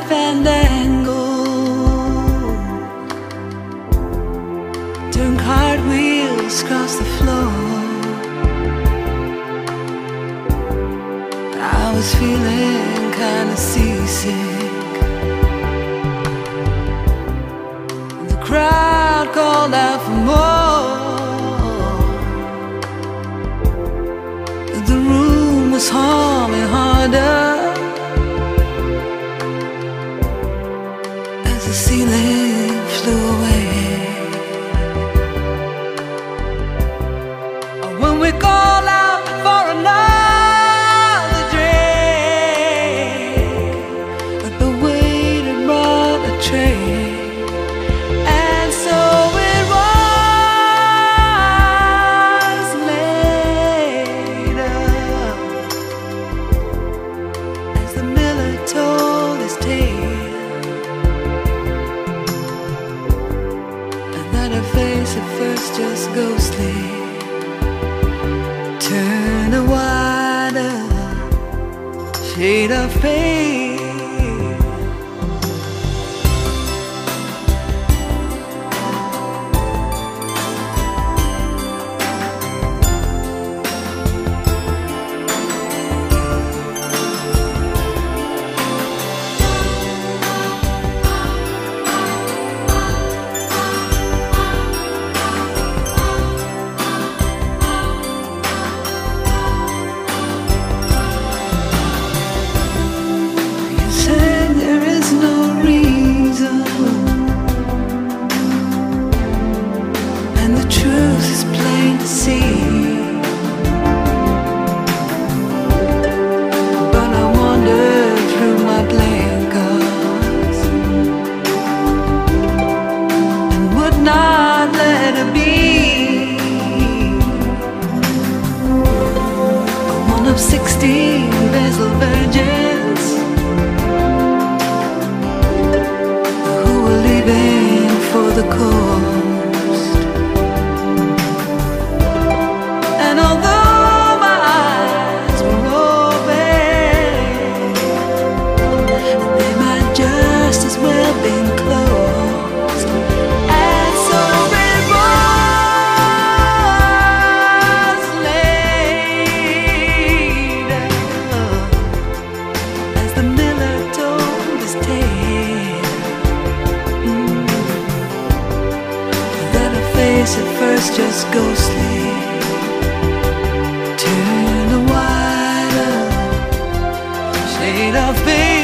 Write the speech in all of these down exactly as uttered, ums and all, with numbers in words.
fandango, turn cartwheels across the floor. I was feeling kinda seasick. The crowd called out for more. The room was humming harder as the ceiling flew away. When we call out for another drink, but the waiter brought a tray. And so it was later, as the miller told his tale, and that her face at first just ghostly turned a wider shade of pale. Not let her be one of sixteen Basil virgins who were leaving for the coast. And although my eyes were open, they might just as well been closed. At first just ghostly, turn a wider shade of pale.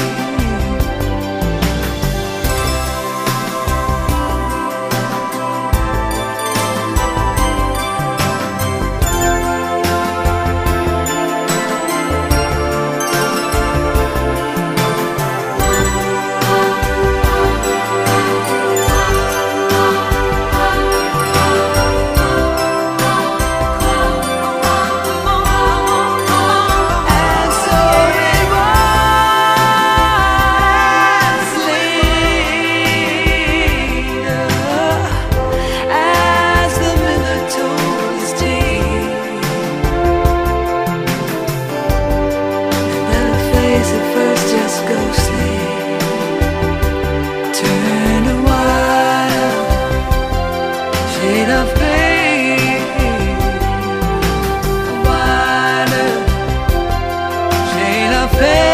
Of pain, a wider shade of pain.